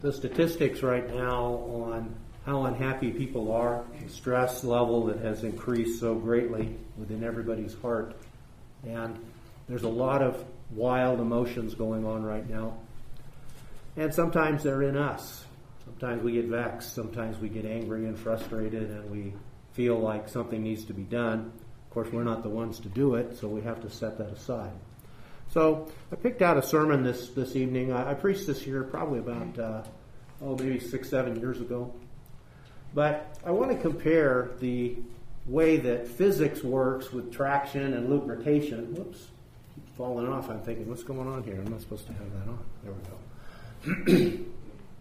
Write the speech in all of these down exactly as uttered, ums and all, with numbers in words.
The statistics right now on how unhappy people are, the stress level that has increased so greatly within everybody's heart. And there's a lot of wild emotions going on right now. And sometimes they're in us. Sometimes we get vexed. Sometimes we get angry and frustrated and we feel like something needs to be done. Of course, we're not the ones to do it, so we have to set that aside. So I picked out a sermon this, this evening. I, I preached this here probably about, uh, oh, maybe six, seven years ago. But I want to compare the way that physics works with traction and lubrication. Whoops, keeps falling off. I'm thinking, what's going on here? I'm not supposed to have that on. There we go.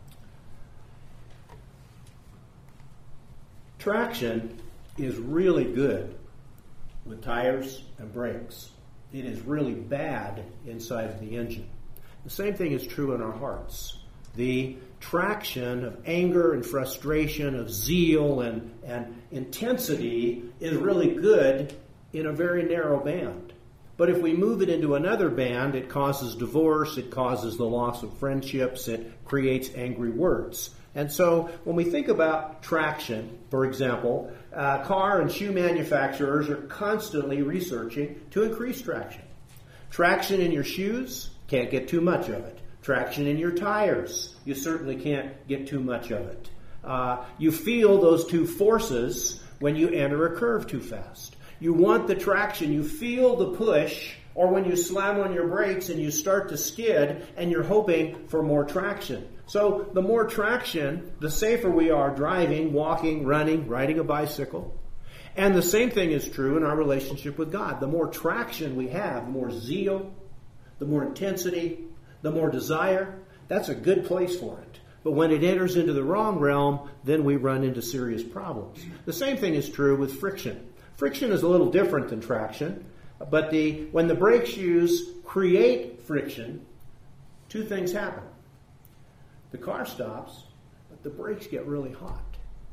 Traction is really good with tires and brakes. It is really bad inside of the engine. The same thing is true in our hearts. The traction of anger and frustration, of zeal and, and intensity is really good in a very narrow band. But if we move it into another band, it causes divorce, it causes the loss of friendships, it creates angry words. And so when we think about traction, for example, uh, car and shoe manufacturers are constantly researching to increase traction. Traction in your shoes, can't get too much of it. Traction in your tires, you certainly can't get too much of it. Uh, you feel those two forces when you enter a curve too fast. You want the traction, you feel the push, or when you slam on your brakes and you start to skid and you're hoping for more traction. So the more traction, the safer we are driving, walking, running, riding a bicycle. And the same thing is true in our relationship with God. The more traction we have, the more zeal, the more intensity, the more desire, that's a good place for it. But when it enters into the wrong realm, then we run into serious problems. The same thing is true with friction. Friction is a little different than traction, but the when the brake shoes create friction, two things happen. The car stops, but the brakes get really hot.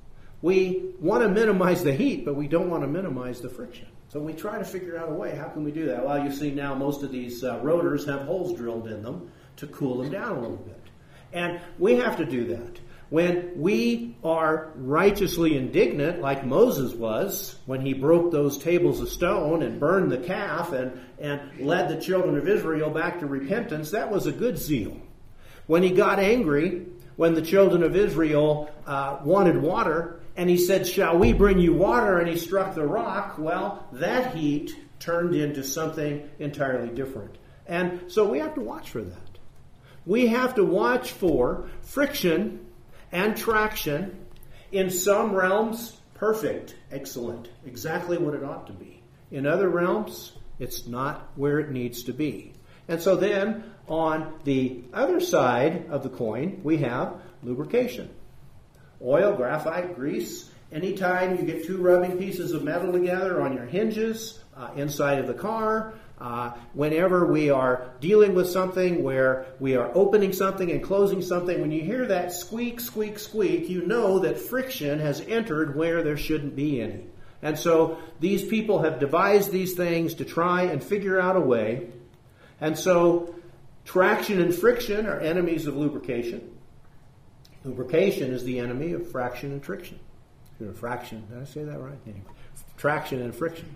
We want to minimize the heat, but we don't want to minimize the friction. So we try to figure out a way. How can we do that? Well, you see now most of these uh, rotors have holes drilled in them to cool them down a little bit. And we have to do that. When we are righteously indignant, like Moses was, when he broke those tables of stone and burned the calf and, and led the children of Israel back to repentance, that was a good zeal. When he got angry, when the children of Israel uh, wanted water, and he said, "Shall we bring you water?" and he struck the rock, well, that heat turned into something entirely different. And so we have to watch for that. We have to watch for friction and traction. In some realms, perfect, excellent, exactly what it ought to be. In other realms, it's not where it needs to be. And so then, on the other side of the coin, we have lubrication. Oil, graphite, grease. Anytime you get two rubbing pieces of metal together on your hinges, uh, inside of the car, uh, whenever we are dealing with something where we are opening something and closing something, when you hear that squeak, squeak, squeak, you know that friction has entered where there shouldn't be any. And so these people have devised these things to try and figure out a way. And so traction and friction are enemies of lubrication. Lubrication is the enemy of fraction and friction. Fraction, did I say that right? Anyway, traction and friction.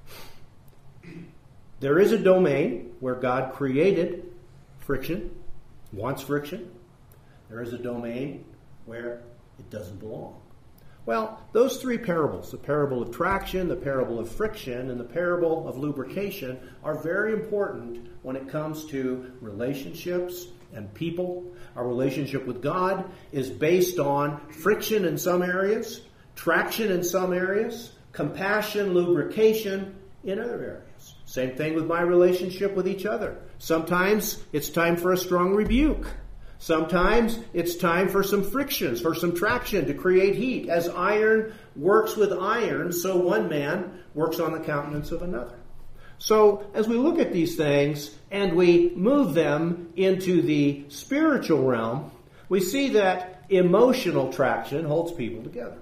There is a domain where God created friction, wants friction. There is a domain where it doesn't belong. Well, those three parables, the parable of traction, the parable of friction, and the parable of lubrication, are very important when it comes to relationships and people. Our relationship with God is based on friction in some areas, traction in some areas, compassion, lubrication in other areas. Same thing with my relationship with each other. Sometimes it's time for a strong rebuke. Sometimes it's time for some frictions, for some traction to create heat. As iron works with iron, so one man works on the countenance of another. So as we look at these things and we move them into the spiritual realm, we see that emotional traction holds people together.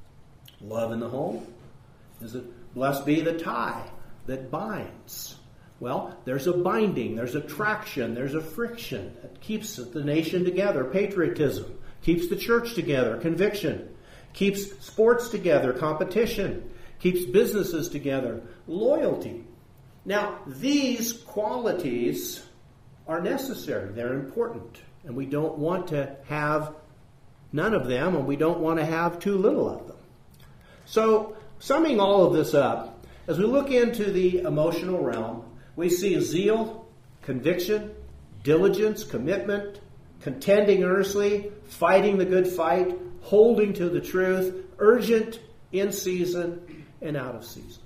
Love in the home is a blessed be the tie that binds. Well, there's a binding, there's a traction, there's a friction that keeps the nation together. Patriotism keeps the church together. Conviction keeps sports together. Competition keeps businesses together. Loyalty. Now, these qualities are necessary. They're important. And we don't want to have none of them, and we don't want to have too little of them. So, summing all of this up, as we look into the emotional realm, we see zeal, conviction, diligence, commitment, contending earnestly, fighting the good fight, holding to the truth, urgent, in season, and out of season.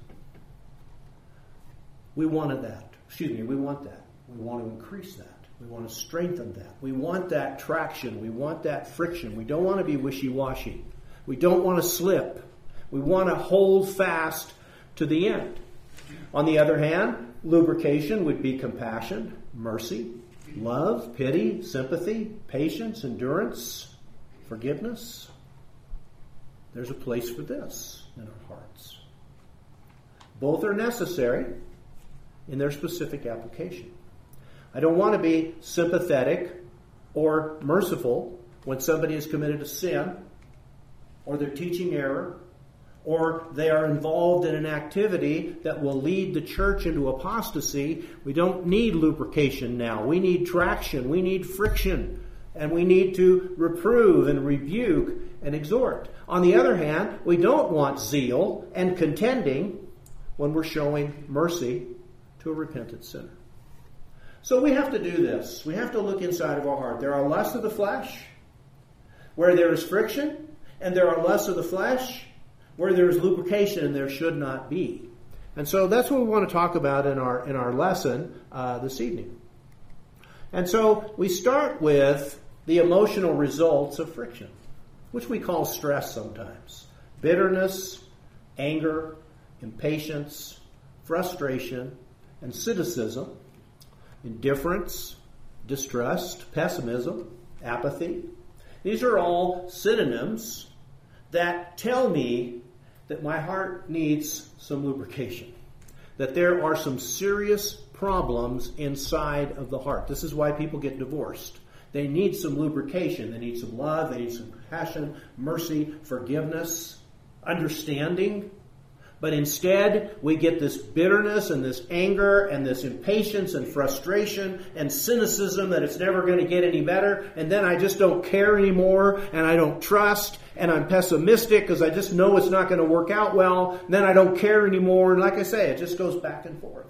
We wanted that. Excuse me, we want that. We want to increase that. We want to strengthen that. We want that traction. We want that friction. We don't want to be wishy-washy. We don't want to slip. We want to hold fast to the end. On the other hand, lubrication would be compassion, mercy, love, pity, sympathy, patience, endurance, forgiveness. There's a place for this in our hearts. Both are necessary in their specific application. I don't want to be sympathetic or merciful when somebody has committed a sin, or they're teaching error, or they are involved in an activity that will lead the church into apostasy. We don't need lubrication now. We need traction. We need friction. And we need to reprove and rebuke and exhort. On the other hand, we don't want zeal and contending when we're showing mercy to a repentant sinner. So we have to do this. We have to look inside of our heart. There are lusts of the flesh where there is friction, and there are lusts of the flesh where there is lubrication and there should not be. And so that's what we want to talk about in our in our lesson uh, this evening. And so we start with the emotional results of friction, which we call stress sometimes. Bitterness, anger, impatience, frustration, and cynicism, indifference, distrust, pessimism, apathy. These are all synonyms that tell me that my heart needs some lubrication, that there are some serious problems inside of the heart. This is why people get divorced. They need some lubrication. They need some love. They need some compassion, mercy, forgiveness, understanding. But instead, we get this bitterness and this anger and this impatience and frustration and cynicism that it's never going to get any better. And then I just don't care anymore, and I don't trust, and I'm pessimistic because I just know it's not going to work out well. And then I don't care anymore. And like I say, it just goes back and forth.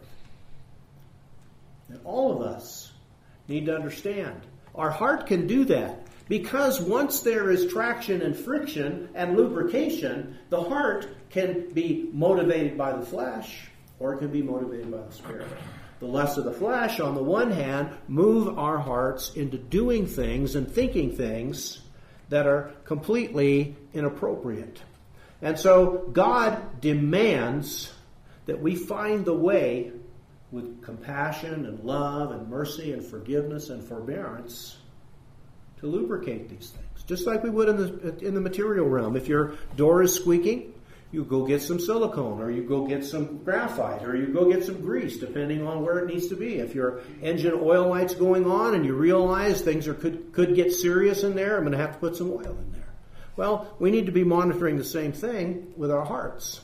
And all of us need to understand our heart can do that. Because once there is traction and friction and lubrication, the heart can be motivated by the flesh, or it can be motivated by the Spirit. The lusts of the flesh, on the one hand, move our hearts into doing things and thinking things that are completely inappropriate. And so God demands that we find the way with compassion and love and mercy and forgiveness and forbearance to lubricate these things, just like we would in the in the material realm. If your door is squeaking, you go get some silicone, or you go get some graphite, or you go get some grease, depending on where it needs to be. If your engine oil light's going on and you realize things are could could get serious in there, I'm going to have to put some oil in there. Well, we need to be monitoring the same thing with our hearts.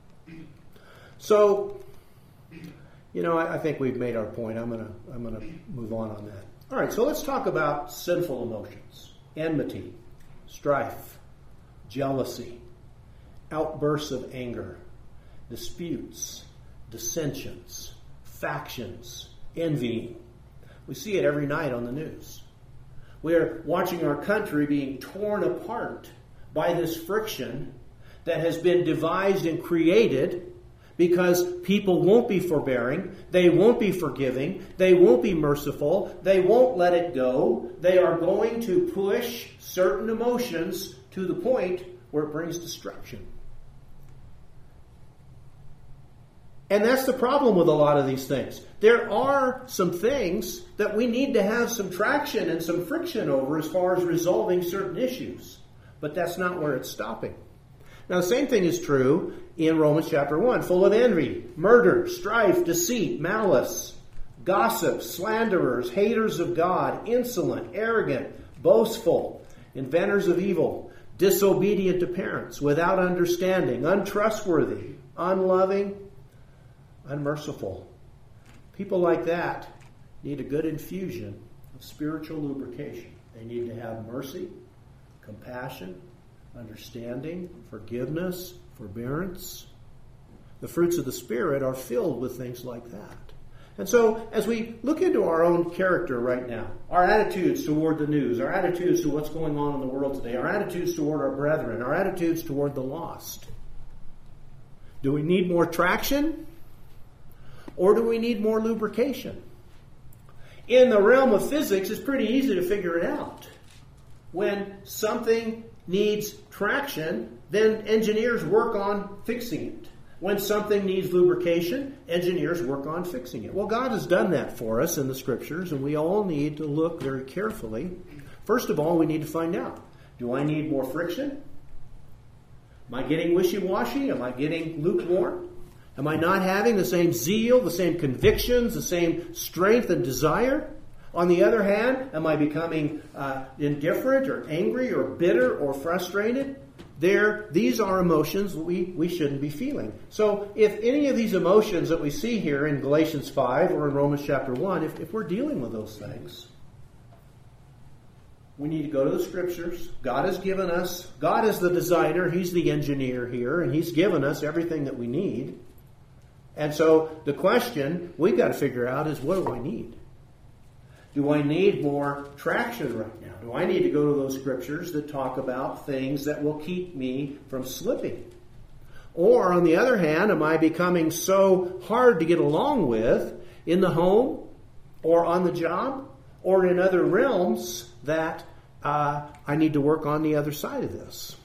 So, you know, I, I think we've made our point. I'm gonna I'm gonna move on on that. All right, so let's talk about sinful emotions. Enmity, strife, jealousy, outbursts of anger, disputes, dissensions, factions, envying. We see it every night on the news. We're watching our country being torn apart by this friction that has been devised and created because people won't be forbearing, they won't be forgiving, they won't be merciful, they won't let it go. They are going to push certain emotions to the point where it brings destruction. And that's the problem with a lot of these things. There are some things that we need to have some traction and some friction over as far as resolving certain issues. But that's not where it's stopping. Now, the same thing is true in Romans chapter one, full of envy, murder, strife, deceit, malice, gossip, slanderers, haters of God, insolent, arrogant, boastful, inventors of evil, disobedient to parents, without understanding, untrustworthy, unloving, unmerciful. People like that need a good infusion of spiritual lubrication. They need to have mercy, compassion, understanding, forgiveness, forbearance. The fruits of the Spirit are filled with things like that. And so, as we look into our own character right now, our attitudes toward the news, our attitudes to what's going on in the world today, our attitudes toward our brethren, our attitudes toward the lost, do we need more traction? Or do we need more lubrication? In the realm of physics, it's pretty easy to figure it out. When something needs traction, then engineers work on fixing it. When something needs lubrication, engineers work on fixing it. Well, God has done that for us in the Scriptures, and we all need to look very carefully. First of all, we need to find out, do I need more friction? Am I getting wishy-washy? Am I getting lukewarm? Am I not having the same zeal, the same convictions, the same strength and desire? On the other hand, am I becoming uh, indifferent or angry or bitter or frustrated? There, these are emotions we, we shouldn't be feeling. So if any of these emotions that we see here in Galatians five or in Romans chapter one, if, if we're dealing with those things, we need to go to the Scriptures. God has given us, God is the designer, He's the engineer here, and He's given us everything that we need. And so the question we've got to figure out is, what do I need? Do I need more traction right now? Do I need to go to those Scriptures that talk about things that will keep me from slipping? Or, on the other hand, am I becoming so hard to get along with in the home or on the job or in other realms that uh, I need to work on the other side of this?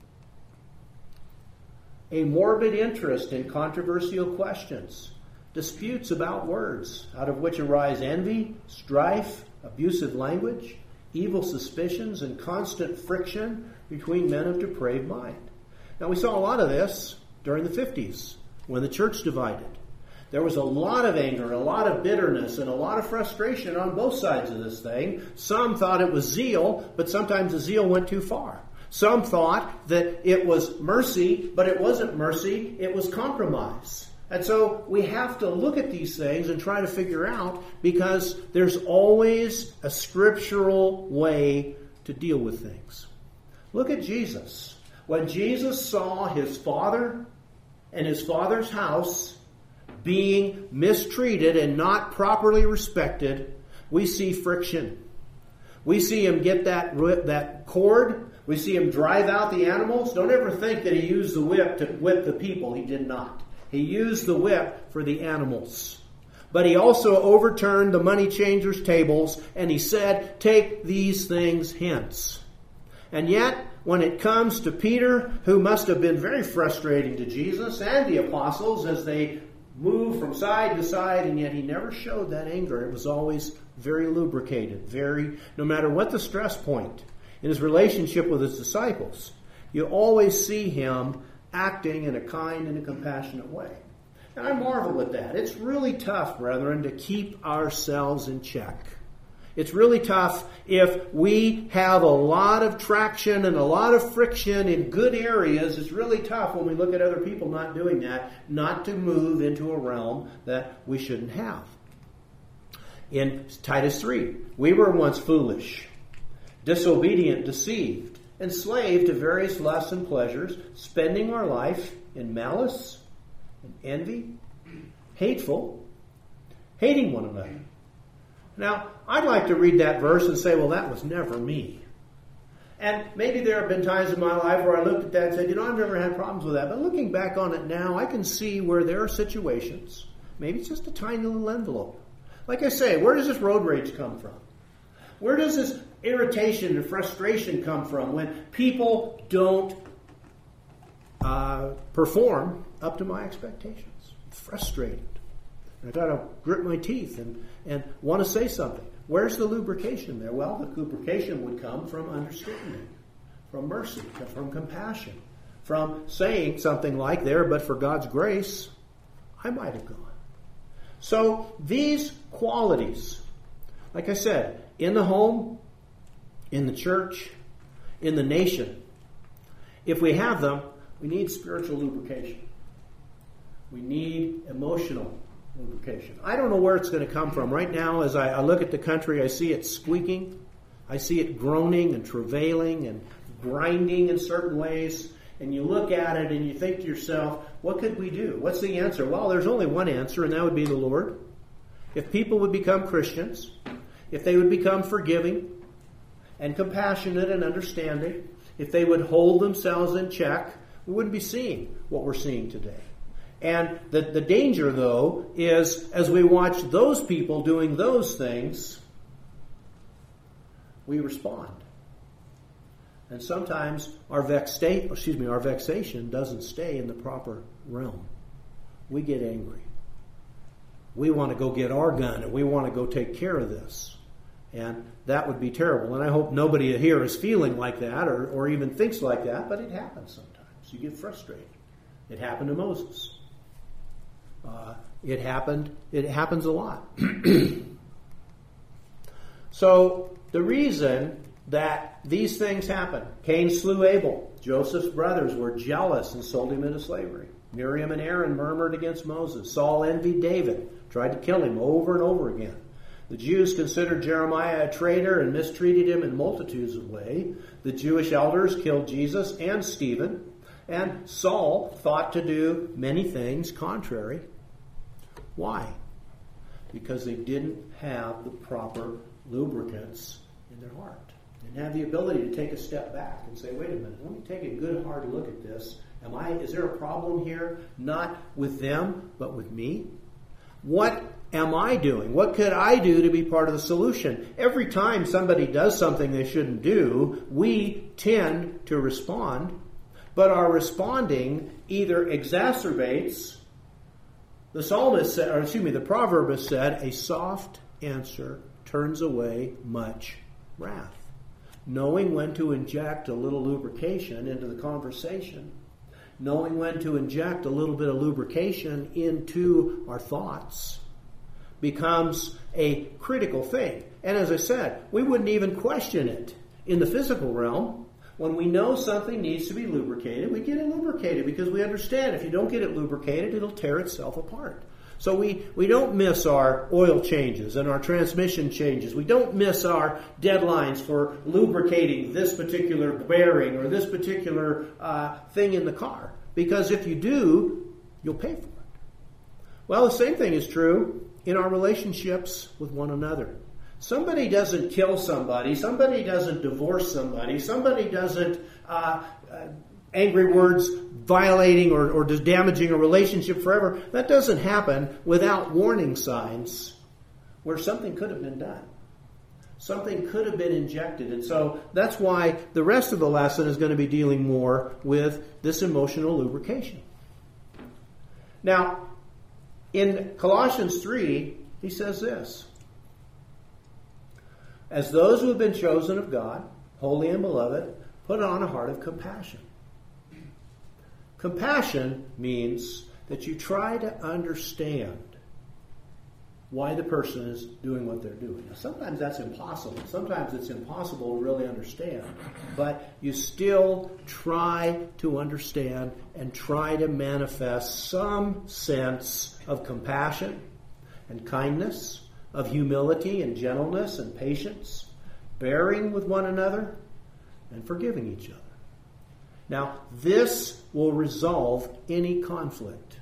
A morbid interest in controversial questions, disputes about words, out of which arise envy, strife, abusive language, evil suspicions, and constant friction between men of depraved mind. Now, we saw a lot of this during the fifties, when the church divided. There was a lot of anger, a lot of bitterness, and a lot of frustration on both sides of this thing. Some thought it was zeal, but sometimes the zeal went too far. Some thought that it was mercy, but it wasn't mercy, it was compromise. And so we have to look at these things and try to figure out, because there's always a scriptural way to deal with things. Look at Jesus. When Jesus saw his Father and his Father's house being mistreated and not properly respected, we see friction. We see him get that, that cord. We see him drive out the animals. Don't ever think that he used the whip to whip the people. He did not. He used the whip for the animals. But he also overturned the money changers' tables, and he said, "Take these things hence." And yet, when it comes to Peter, who must have been very frustrating to Jesus and the apostles as they moved from side to side, and yet he never showed that anger. It was always very lubricated, very, no matter what the stress point in his relationship with his disciples, you always see him acting in a kind and a compassionate way. And I marvel at that. It's really tough, brethren, to keep ourselves in check. It's really tough if we have a lot of traction and a lot of friction in good areas. It's really tough when we look at other people not doing that, not to move into a realm that we shouldn't have. In Titus three, we were once foolish, disobedient, deceived, enslaved to various lusts and pleasures, spending our life in malice and envy, hateful, hating one another. Now, I'd like to read that verse and say, well, that was never me. And maybe there have been times in my life where I looked at that and said, you know, I've never had problems with that. But looking back on it now, I can see where there are situations, maybe it's just a tiny little envelope. Like I say, where does this road rage come from? Where does this irritation and frustration come from when people don't uh, perform up to my expectations? I'm frustrated. I got to grit my teeth and, and want to say something. Where's the lubrication there? Well, the lubrication would come from understanding, from mercy, from compassion, from saying something like, there, but for God's grace, I might have gone. So these qualities, like I said, in the home, in the church, in the nation, if we have them, we need spiritual lubrication. We need emotional lubrication. I don't know where it's going to come from. Right now, as I, I look at the country, I see it squeaking. I see it groaning and travailing and grinding in certain ways. And you look at it and you think to yourself, what could we do? What's the answer? Well, there's only one answer, and that would be the Lord. If people would become Christians, if they would become forgiving and compassionate and understanding, if they would hold themselves in check, we wouldn't be seeing what we're seeing today. And the, the danger, though, is as we watch those people doing those things, we respond. And sometimes our vexation, excuse me, our vexation doesn't stay in the proper realm. We get angry. We want to go get our gun and we want to go take care of this. And that would be terrible. And I hope nobody here is feeling like that or, or even thinks like that, but it happens sometimes. You get frustrated. It happened to Moses. Uh, it happened, it happens a lot. So the reason that these things happen, Cain slew Abel. Joseph's brothers were jealous and sold him into slavery. Miriam and Aaron murmured against Moses. Saul envied David, tried to kill him over and over again. The Jews considered Jeremiah a traitor and mistreated him in multitudes of ways. The Jewish elders killed Jesus and Stephen. And Saul thought to do many things contrary. Why? Because they didn't have the proper lubricants in their heart. They didn't have the ability to take a step back and say, wait a minute, let me take a good hard look at this. Am I, is there a problem here? Not with them, but with me? What am I doing? What could I do to be part of the solution? Every time somebody does something they shouldn't do, we tend to respond. But our responding either exacerbates, the psalmist said, or excuse me, the proverb has said, a soft answer turns away much wrath. Knowing when to inject a little lubrication into the conversation, knowing when to inject a little bit of lubrication into our thoughts becomes a critical thing. And as I said, we wouldn't even question it in the physical realm. When we know something needs to be lubricated, we get it lubricated because we understand if you don't get it lubricated, it'll tear itself apart. So we, we don't miss our oil changes and our transmission changes. We don't miss our deadlines for lubricating this particular bearing or this particular uh, thing in the car. Because if you do, you'll pay for it. Well, the same thing is true in our relationships with one another. Somebody doesn't kill somebody. Somebody doesn't divorce somebody. Somebody doesn't, uh, uh, angry words violating or, or damaging a relationship forever. That doesn't happen without warning signs where something could have been done. Something could have been injected. And so that's why the rest of the lesson is going to be dealing more with this emotional lubrication. Now, in Colossians three, he says this. As those who have been chosen of God, holy and beloved, put on a heart of compassion. Compassion means that you try to understand why the person is doing what they're doing. Now, sometimes that's impossible. Sometimes it's impossible to really understand. But you still try to understand and try to manifest some sense of compassion and kindness, of humility and gentleness and patience, bearing with one another and forgiving each other. Now, this will resolve any conflict.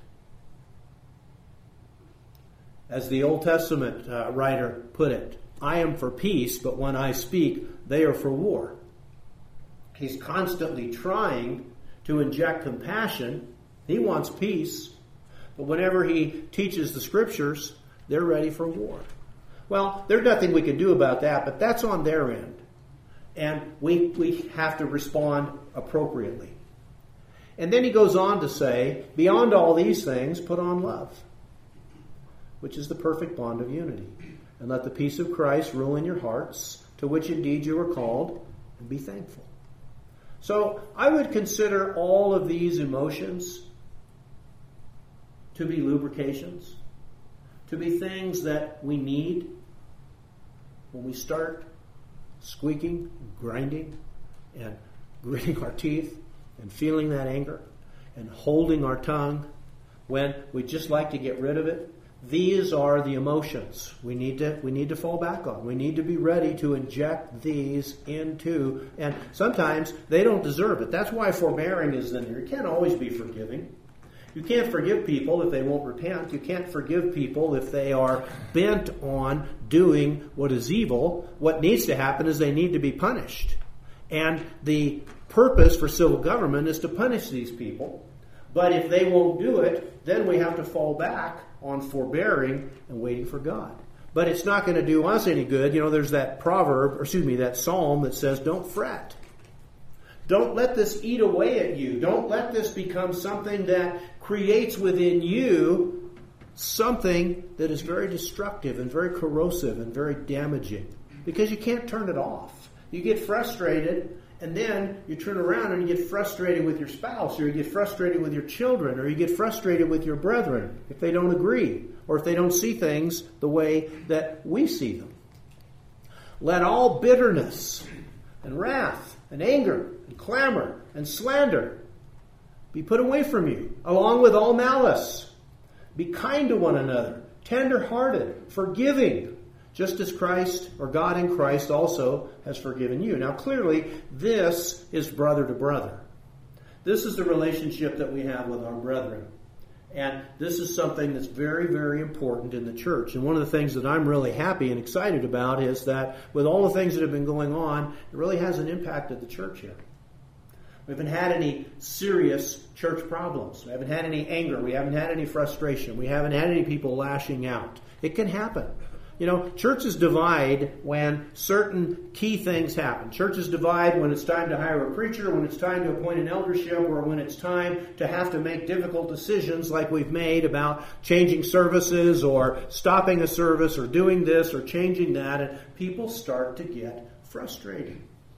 As the Old Testament uh, writer put it, I am for peace, but when I speak, they are for war. He's constantly trying to inject compassion. He wants peace, but whenever he teaches the Scriptures, they're ready for war. Well, there's nothing we can do about that, but that's on their end. And we, we have to respond appropriately. And then he goes on to say, beyond all these things, put on love, which is the perfect bond of unity. And let the peace of Christ rule in your hearts, to which indeed you are called, and be thankful. So I would consider all of these emotions to be lubrications, to be things that we need when we start squeaking, grinding, and gritting our teeth, and feeling that anger, and holding our tongue, when we just like to get rid of it. These are the emotions we need to we need to fall back on. We need to be ready to inject these into, and sometimes they don't deserve it. That's why forbearing is in there. You can't always be forgiving. You can't forgive people if they won't repent. You can't forgive people if they are bent on doing what is evil. What needs to happen is they need to be punished. And the purpose for civil government is to punish these people. But if they won't do it, then we have to fall back on forbearing and waiting for God. But it's not going to do us any good. You know, there's that proverb, or excuse me, that psalm that says, don't fret. Don't let this eat away at you. Don't let this become something that creates within you something that is very destructive and very corrosive and very damaging. Because you can't turn it off. You get frustrated, and then you turn around and you get frustrated with your spouse, or you get frustrated with your children, or you get frustrated with your brethren if they don't agree, or if they don't see things the way that we see them. Let all bitterness and wrath and anger and clamor and slander be put away from you, along with all malice. Be kind to one another, tender-hearted, forgiving, just as Christ, or God in Christ, also has forgiven you. Now, clearly, this is brother to brother. This is the relationship that we have with our brethren. And this is something that's very, very important in the church. And one of the things that I'm really happy and excited about is that with all the things that have been going on, it really hasn't impacted the church yet. We haven't had any serious church problems. We haven't had any anger. We haven't had any frustration. We haven't had any people lashing out. It can happen. You know, churches divide when certain key things happen. Churches divide when it's time to hire a preacher, when it's time to appoint an eldership, or when it's time to have to make difficult decisions like we've made about changing services or stopping a service or doing this or changing that, and people start to get frustrated.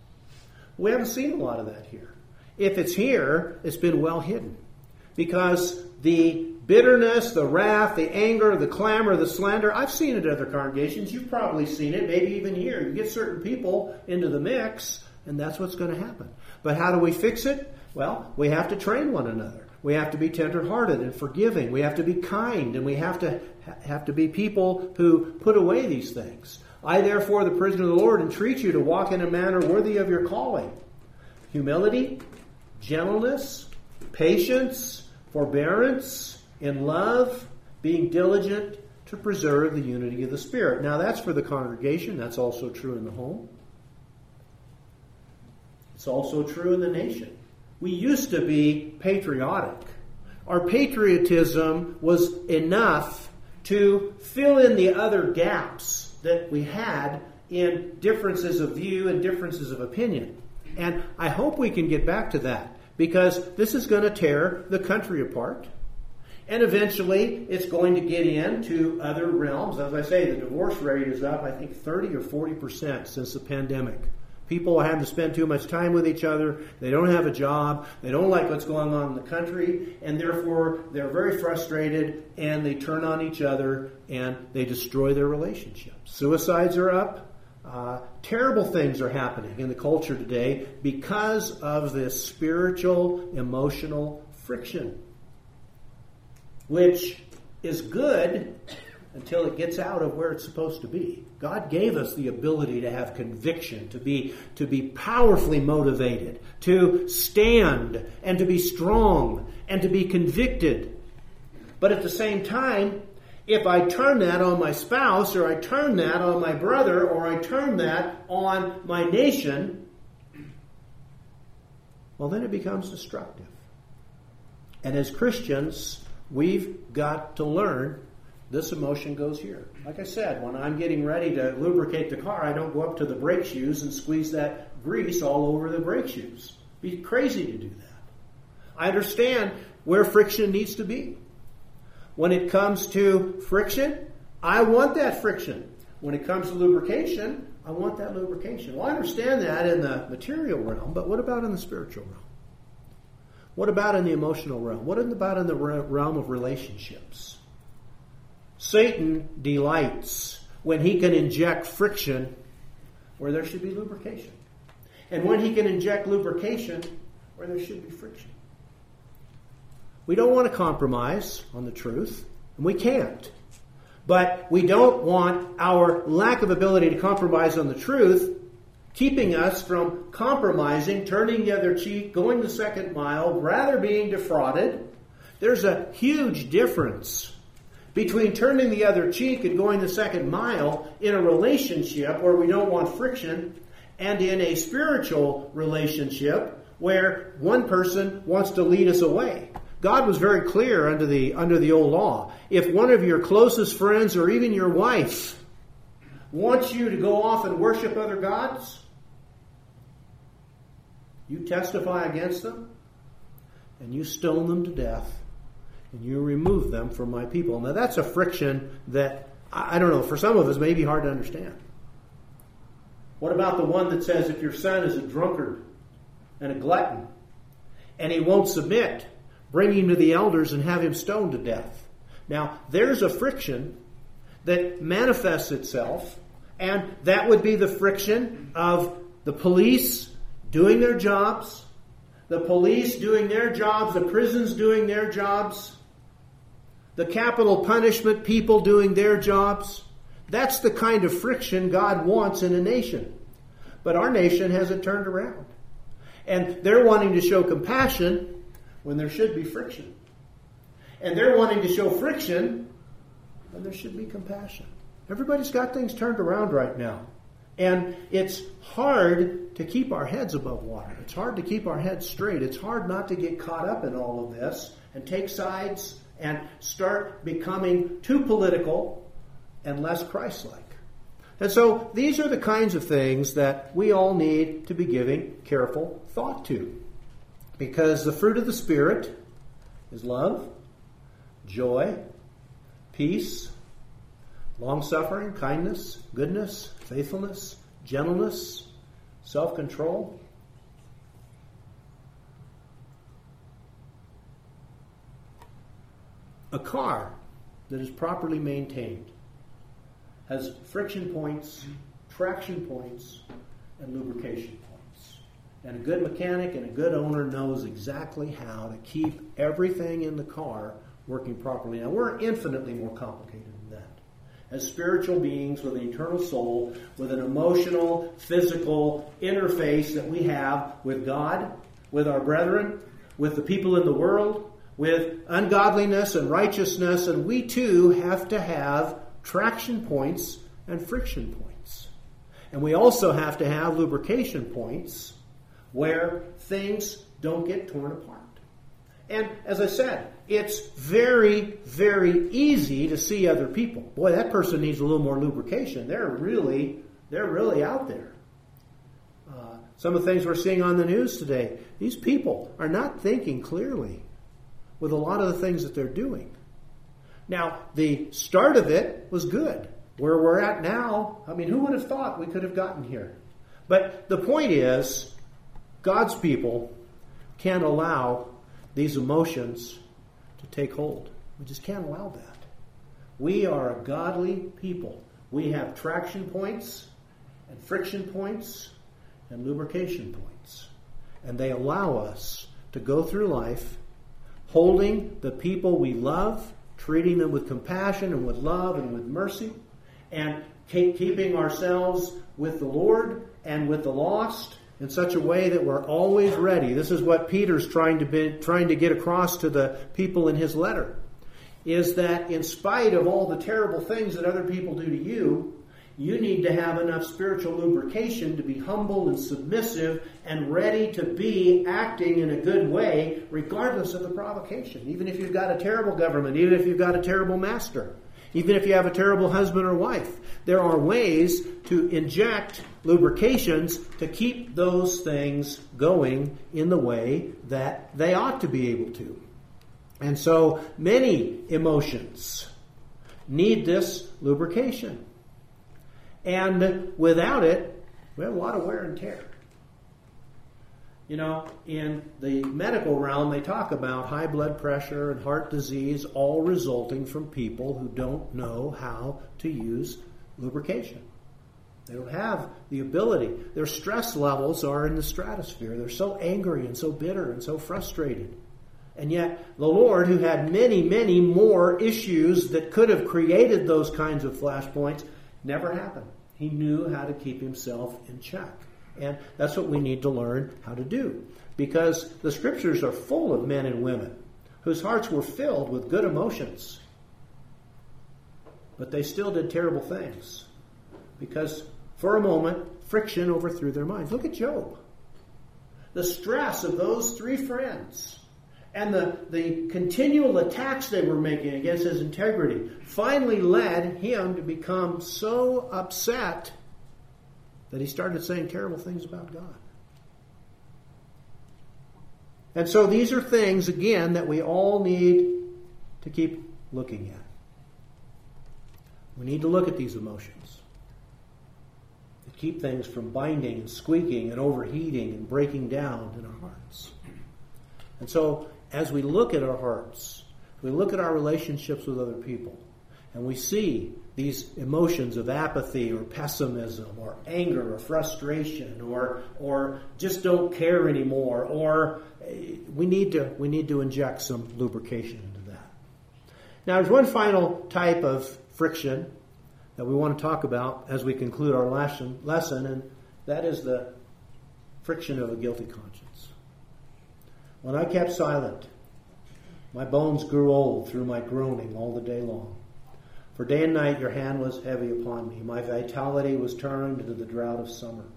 We haven't seen a lot of that here. If it's here, it's been well hidden, because the bitterness, the wrath, the anger, the clamor, the slander, I've seen it at other congregations. You've probably seen it, maybe even here. You get certain people into the mix, and that's what's going to happen. But how do we fix it? Well, we have to train one another. We have to be tender-hearted and forgiving. We have to be kind, and we have to have to be people who put away these things. I, therefore, the prisoner of the Lord, entreat you to walk in a manner worthy of your calling. Humility, gentleness, patience, forbearance, in love, being diligent to preserve the unity of the Spirit. Now, that's for the congregation. That's also true in the home. It's also true in the nation. We used to be patriotic. Our patriotism was enough to fill in the other gaps that we had in differences of view and differences of opinion. And I hope we can get back to that, because this is going to tear the country apart. And eventually, it's going to get into other realms. As I say, the divorce rate is up, I think, thirty or forty percent since the pandemic. People are having to spend too much time with each other. They don't have a job. They don't like what's going on in the country. And therefore, they're very frustrated, and they turn on each other, and they destroy their relationships. Suicides are up. Uh, terrible things are happening in the culture today because of this spiritual, emotional friction, which is good until it gets out of where it's supposed to be. God gave us the ability to have conviction, to be, to be powerfully motivated, to stand and to be strong and to be convicted. But at the same time, if I turn that on my spouse, or I turn that on my brother, or I turn that on my nation, well, then it becomes destructive. And as Christians, we've got to learn this emotion goes here. Like I said, when I'm getting ready to lubricate the car, I don't go up to the brake shoes and squeeze that grease all over the brake shoes. It'd be crazy to do that. I understand where friction needs to be. When it comes to friction, I want that friction. When it comes to lubrication, I want that lubrication. Well, I understand that in the material realm, but what about in the spiritual realm? What about in the emotional realm? What about in the realm of relationships? Satan delights when he can inject friction where there should be lubrication. And when he can inject lubrication where there should be friction. We don't want to compromise on the truth, and we can't. But we don't want our lack of ability to compromise on the truth keeping us from compromising, turning the other cheek, going the second mile, rather being defrauded. There's a huge difference between turning the other cheek and going the second mile in a relationship where we don't want friction and in a spiritual relationship where one person wants to lead us away. God was very clear under the under the old law. If one of your closest friends or even your wife wants you to go off and worship other gods, you testify against them and you stone them to death and you remove them from my people. Now that's a friction that, I don't know, for some of us may be hard to understand. What about the one that says if your son is a drunkard and a glutton and he won't submit, bring him to the elders and have him stoned to death? Now, there's a friction that manifests itself, and that would be the friction of the police doing their jobs, the police doing their jobs, the prisons doing their jobs, the capital punishment people doing their jobs. That's the kind of friction God wants in a nation. But our nation hasn't turned around. And they're wanting to show compassion when there should be friction. And they're wanting to show friction when there should be compassion. Everybody's got things turned around right now. And it's hard to keep our heads above water. It's hard to keep our heads straight. It's hard not to get caught up in all of this and take sides and start becoming too political and less Christ-like. And so these are the kinds of things that we all need to be giving careful thought to. Because the fruit of the Spirit is love, joy, peace, long-suffering, kindness, goodness, faithfulness, gentleness, self-control. A car that is properly maintained has friction points, traction points, and lubrication points. And a good mechanic and a good owner knows exactly how to keep everything in the car working properly. Now, we're infinitely more complicated than that. As spiritual beings with an eternal soul, with an emotional, physical interface that we have with God, with our brethren, with the people in the world, with ungodliness and righteousness, and we too have to have traction points and friction points. And we also have to have lubrication points where things don't get torn apart. And as I said, it's very, very easy to see other people. Boy, that person needs a little more lubrication. They're really, they're really out there. Uh, some of the things we're seeing on the news today, these people are not thinking clearly with a lot of the things that they're doing. Now, the start of it was good. Where we're at now, I mean, who would have thought we could have gotten here? But the point is, God's people can't allow these emotions to take hold. We just can't allow that. We are a godly people. We have traction points and friction points and lubrication points. And they allow us to go through life holding the people we love, treating them with compassion and with love and with mercy, and keeping ourselves with the Lord and with the lost in such a way that we're always ready. This is what Peter's trying to be, trying to get across to the people in his letter, is that in spite of all the terrible things that other people do to you, you need to have enough spiritual lubrication to be humble and submissive and ready to be acting in a good way regardless of the provocation. Even if you've got a terrible government, even if you've got a terrible master, even if you have a terrible husband or wife, there are ways to inject lubrications to keep those things going in the way that they ought to be able to. And so many emotions need this lubrication. And without it, we have a lot of wear and tear. You know, in the medical realm, they talk about high blood pressure and heart disease all resulting from people who don't know how to use lubrication. They don't have the ability. Their stress levels are in the stratosphere. They're so angry and so bitter and so frustrated. And yet, the Lord, who had many, many more issues that could have created those kinds of flashpoints, never happened. He knew how to keep himself in check. And that's what we need to learn how to do. Because the Scriptures are full of men and women whose hearts were filled with good emotions. But they still did terrible things. Because for a moment, friction overthrew their minds. Look at Job. The stress of those three friends and the, the continual attacks they were making against his integrity finally led him to become so upset that he started saying terrible things about God. And so these are things, again, that we all need to keep looking at. We need to look at these emotions to keep things from binding and squeaking and overheating and breaking down in our hearts. And so as we look at our hearts, we look at our relationships with other people, and we see these emotions of apathy or pessimism or anger or frustration or or just don't care anymore, or we need to we need to inject some lubrication into that. Now, there's one final type of friction that we want to talk about as we conclude our lesson, lesson, and that is the friction of a guilty conscience. When I kept silent, my bones grew old through my groaning all the day long. For day and night your hand was heavy upon me. My vitality was turned into the drought of summer.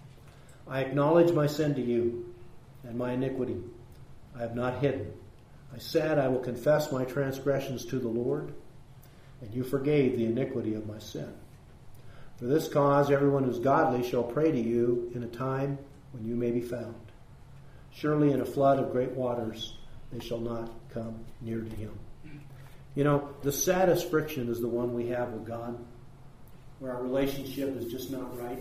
I acknowledge my sin to you and my iniquity I have not hidden. I said, I will confess my transgressions to the Lord, and you forgave the iniquity of my sin. For this cause everyone who is godly shall pray to you in a time when you may be found. Surely in a flood of great waters they shall not come near to him. You know, the saddest friction is the one we have with God, where our relationship is just not right.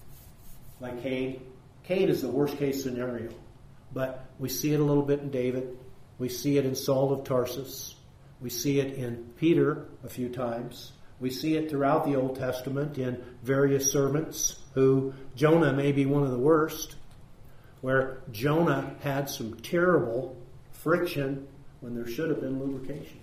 Like Cain. Cain is the worst case scenario. But we see it a little bit in David. We see it in Saul of Tarsus. We see it in Peter a few times. We see it throughout the Old Testament in various servants who, Jonah may be one of the worst, where Jonah had some terrible friction when there should have been lubrication.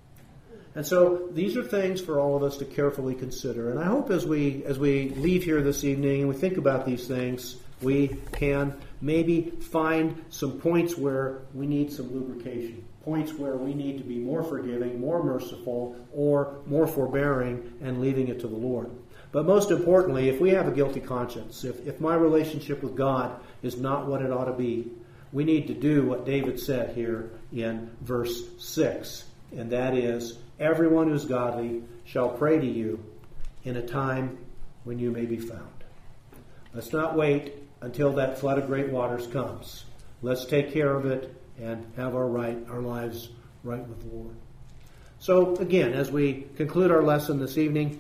And so these are things for all of us to carefully consider. And I hope as we as we leave here this evening and we think about these things, we can maybe find some points where we need some lubrication. Points where we need to be more forgiving, more merciful, or more forbearing and leaving it to the Lord. But most importantly, if we have a guilty conscience, if, if my relationship with God is not what it ought to be, we need to do what David said here in verse six. And that is, everyone who is godly shall pray to you in a time when you may be found. Let's not wait until that flood of great waters comes. Let's take care of it and have our right, our lives right with the Lord. So again, as we conclude our lesson this evening,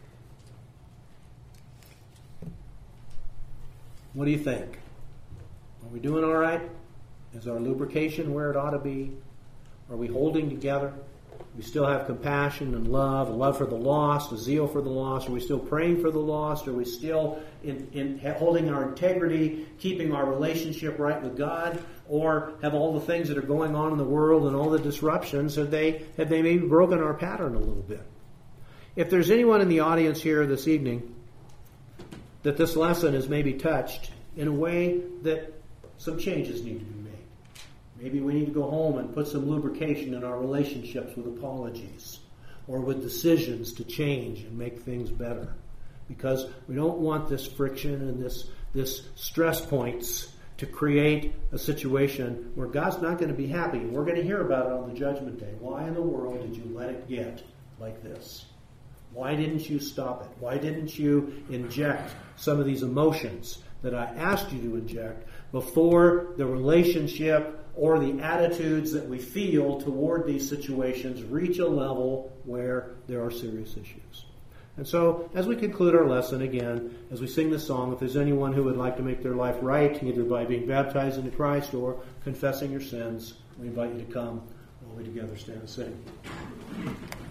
what do you think? Are we doing all right? Is our lubrication where it ought to be? Are we holding together? We still have compassion and love, a love for the lost, a zeal for the lost. Are we still praying for the lost? Are we still in, in holding our integrity, keeping our relationship right with God? Or have all the things that are going on in the world and all the disruptions, have they, have they maybe broken our pattern a little bit? If there's anyone in the audience here this evening that this lesson has maybe touched in a way that some changes need to be made. Maybe we need to go home and put some lubrication in our relationships with apologies or with decisions to change and make things better. Because we don't want this friction and this, this stress points to create a situation where God's not going to be happy. And we're going to hear about it on the Judgment Day. Why in the world did you let it get like this? Why didn't you stop it? Why didn't you inject some of these emotions that I asked you to inject before the relationship or the attitudes that we feel toward these situations reach a level where there are serious issues? And so, as we conclude our lesson again, as we sing this song, if there's anyone who would like to make their life right, either by being baptized into Christ or confessing your sins, we invite you to come while we together stand and sing.